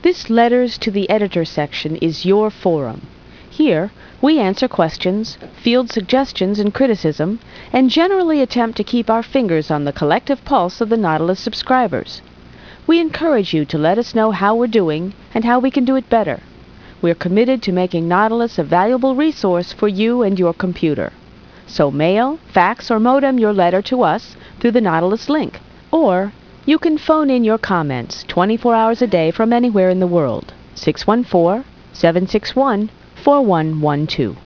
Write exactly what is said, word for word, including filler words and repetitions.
This Letters to the Editor section is your forum. Here, we answer questions, field suggestions and criticism, and generally attempt to keep our fingers on the collective pulse of the Nautilus subscribers. We encourage you to let us know how we're doing and how we can do it better. We're committed to making Nautilus a valuable resource for you and your computer. So mail, fax, or modem your letter to us through the Nautilus link. Or you can phone in your comments twenty-four hours a day from anywhere in the world. six one four, seven six one, four one one two.